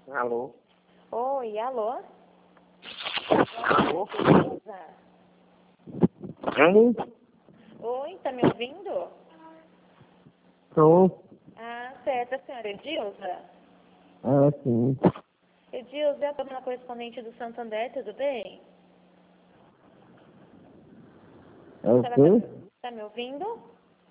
Alô? Oi, alô? Alô? Hein? Oi, tá me ouvindo? Tô. Ah, certo, a senhora Edilza? Ah, sim. Edilza, é a dona correspondente do Santander, tudo bem? É o A senhora quê? tá me ouvindo?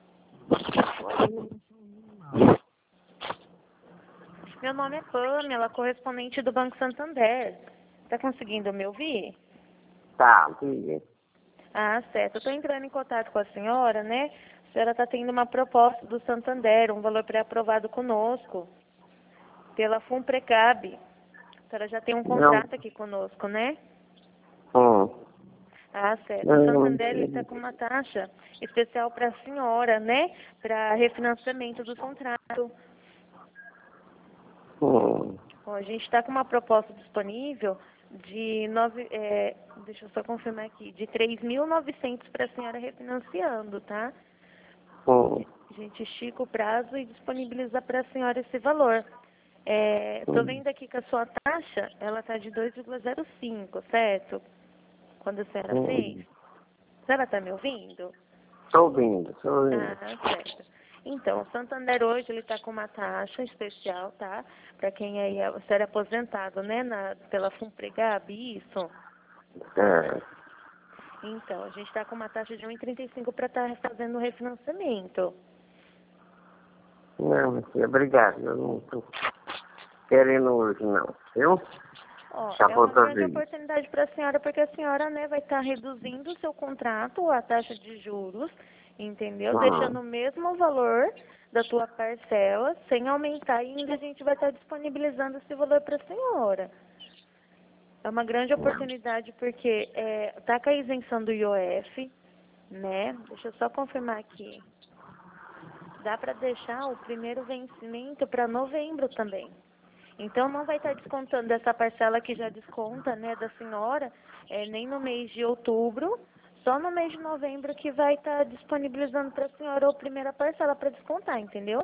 Meu nome é Pamela, correspondente do Banco Santander. Tá conseguindo me ouvir? Tá, diga. Ah, certo. Eu tô entrando em contato com a senhora, né? A senhora tá tendo uma proposta do Santander, um valor pré-aprovado conosco, pela Fumprecab. A senhora já tem um Não. contrato aqui conosco, né? Hum. Ah, certo. O Não. Santander está com uma taxa especial para a senhora, né? Para refinanciamento do contrato. Hum. Ó, a gente está com uma proposta disponível de deixa eu só confirmar aqui, de 3.900 para a senhora refinanciando, tá? Hum. A gente estica o prazo e disponibiliza para a senhora esse valor. Tô Hum. vendo aqui que a sua taxa, ela tá de 2,05, certo? Quando a senhora fez. Hum. A senhora está me ouvindo? Tô ouvindo, tô ouvindo. Ah, certo. Então, o Santander hoje ele está com uma taxa especial, tá? Para quem aí ser aposentado, né? Pela Fumpregab, isso. É. Então, a gente está com uma taxa de 1,35 para estar fazendo o refinanciamento. Não, minha filha, obrigado. Eu não tô querendo hoje, não. Viu? Ó, Já é for uma outra grande vez. oportunidade para a senhora, porque a senhora, né, vai estar reduzindo o seu contrato, a taxa de juros, entendeu? Hum. Deixando o mesmo valor da tua parcela, sem aumentar, e ainda a gente vai estar disponibilizando esse valor para a senhora. É uma grande oportunidade porque tá com a isenção do IOF, né? Deixa eu só confirmar aqui. Dá para deixar o primeiro vencimento para novembro também. Então não vai estar descontando essa parcela que já desconta, né, da senhora, nem no mês de outubro, só no mês de novembro que vai estar disponibilizando para a senhora a primeira parcela para descontar, entendeu?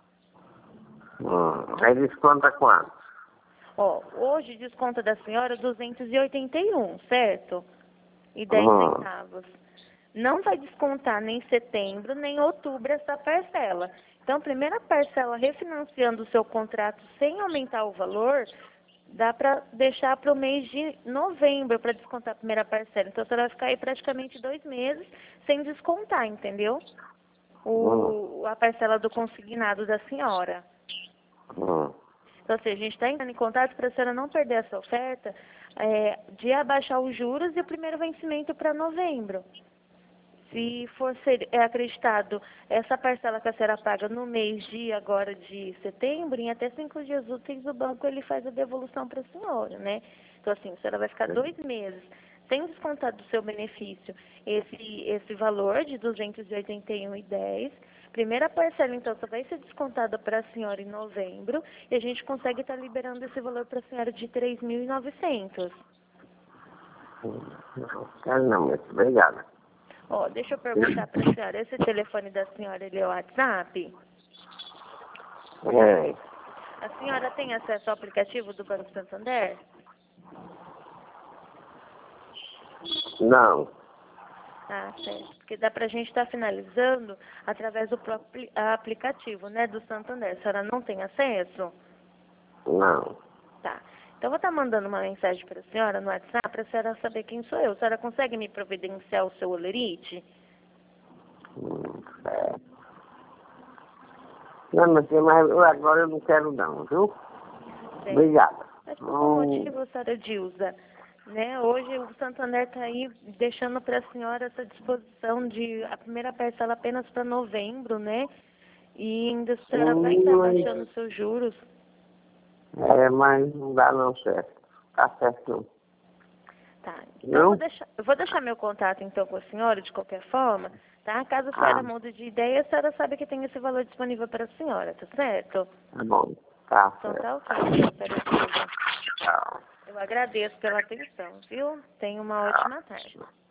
Aí desconta quanto? Ó, hoje desconta da senhora 281, certo? E 10 Hum. centavos. Não vai descontar nem setembro, nem outubro essa parcela. Então, a primeira parcela refinanciando o seu contrato sem aumentar o valor, dá para deixar para o mês de novembro para descontar a primeira parcela. Então, você vai ficar aí praticamente 2 meses sem descontar, entendeu? Hum. A parcela do consignado da senhora. Hum. Então, assim, a gente está entrando em contato para a senhora não perder essa oferta de abaixar os juros e o primeiro vencimento para novembro. Se for acreditado essa parcela que a senhora paga no mês de agora de setembro, em até 5 dias úteis o banco ele faz a devolução para a senhora, né? Então assim, a senhora vai ficar 2 meses sem descontar do seu benefício esse valor de 281,10. Primeira parcela, então, só vai ser descontada para a senhora em novembro e a gente consegue estar liberando esse valor para a senhora de 3.900. Não, quero não, minha filha, obrigado. Ó, deixa eu perguntar para a senhora, esse telefone da senhora, ele é o WhatsApp? É. A senhora tem acesso ao aplicativo do Banco Santander? Não. Ah, certo. Porque dá pra gente estar finalizando através do próprio aplicativo, né, do Santander. A senhora não tem acesso? Não. Tá. Então, eu vou estar mandando uma mensagem para a senhora no WhatsApp para a senhora saber quem sou eu. A senhora consegue me providenciar o seu olerite? É. Não, minha filha, mas agora eu não quero não, viu? Certo. Obrigada. Mas por qual motivo, senhora Dilza? Né? Hoje o Santander está aí deixando para a senhora essa disposição de a primeira parcela apenas para novembro, né? E ainda a senhora vai estar baixando os seus juros. Mas não dá não certo. Tá certo não. Tá. Então Não? eu vou deixar meu contato então com a senhora de qualquer forma, tá? Caso a senhora mude de ideia, a senhora sabe que tem esse valor disponível para a senhora, tá certo? Tá bom. Tá Então certo. tá ok, então, senhora Dilza. Tchau. Eu agradeço pela atenção, viu? Tenha uma Tchau. ótima tarde.